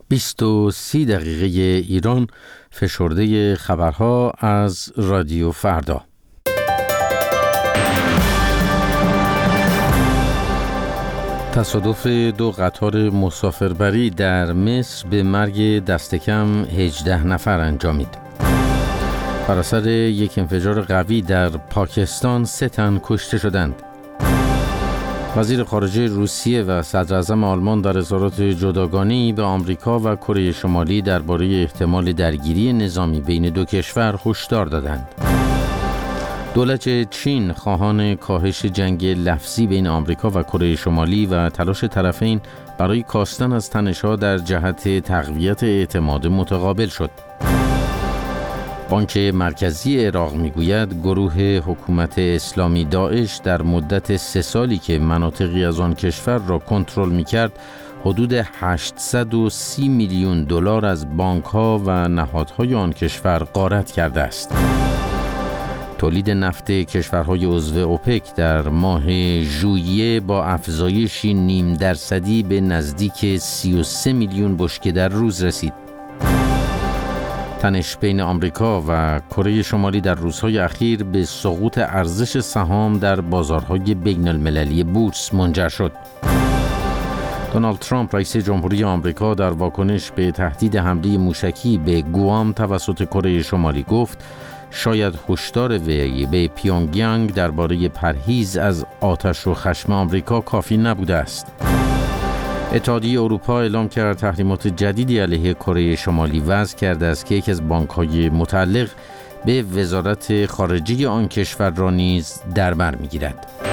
20:30 ایران، فشرده خبرها از رادیو فردا. تصادف 2 قطار مسافربری در مصر به مرگ دست کم 18 نفر انجامید. بر اثر یک انفجار قوی در پاکستان 3 تن کشته شدند. وزیر خارجه روسیه و صدر اعظم آلمان در اظهارات جداگانه‌ای به آمریکا و کره شمالی درباره احتمال درگیری نظامی بین 2 کشور هشدار دادند. دولت چین خواهان کاهش جنگ لفظی بین آمریکا و کره شمالی و تلاش طرفین برای کاستن از تنش‌ها در جهت تقویت اعتماد متقابل شد. بانک مرکزی عراق میگوید گروه حکومت اسلامی داعش در مدت 3 سالی که مناطقی از آن کشور را کنترل می‌کرد، حدود 830 میلیون دلار از بانک‌ها و نهادهای آن کشور غارت کرده است. تولید نفت کشورهای عضو اوپک در ماه ژوئیه با افزایشی 0.5% به نزدیک 33 میلیون بشکه در روز رسید. تنش بین آمریکا و کره شمالی در روزهای اخیر به سقوط ارزش سهام در بازارهای بین‌المللی بورس منجر شد. دونالد ترامپ رئیس جمهوری آمریکا در واکنش به تهدید حمله موشکی به گوام توسط کره شمالی گفت شاید هشدار وی به پیونگیانگ درباره پرهیز از آتش و خشم آمریکا کافی نبوده است. اتحادیه اروپا اعلام کرد تحریمات جدیدی علیه کره شمالی وضع کرده است که یکی از بانک‌های متعلق به وزارت خارجه آن کشور را نیز در بر می‌گیرد.